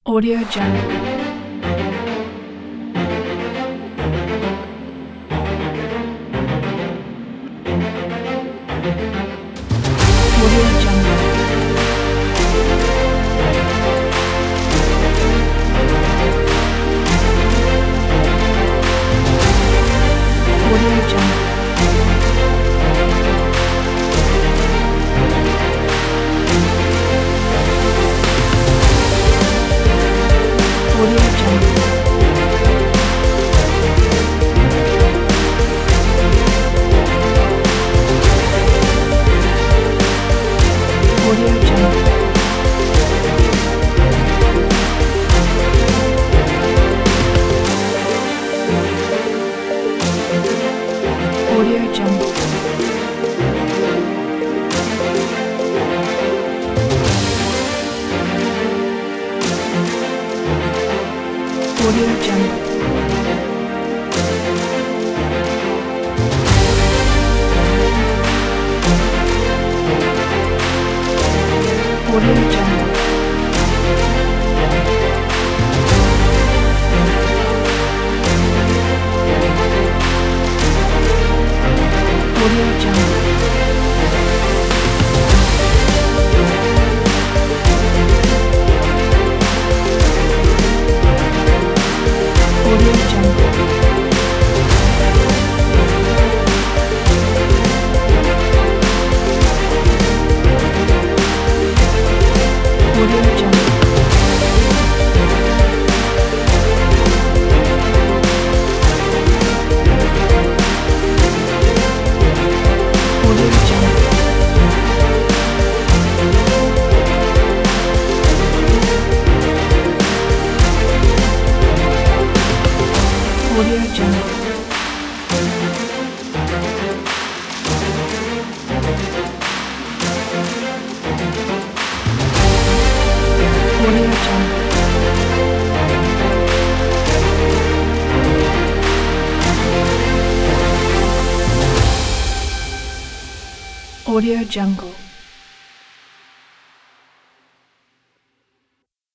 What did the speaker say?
Audio Jungle. Audio Jungle. Audio Jungle. Audio Jungle. Audio Jungle. Audio Jungle. Audio Jungle. Audio Jungle. Audio Jungle. Audio Jungle. Audio Jungle. Audio Jungle. Audio Jungle. Audio Jungle. Audio Jungle.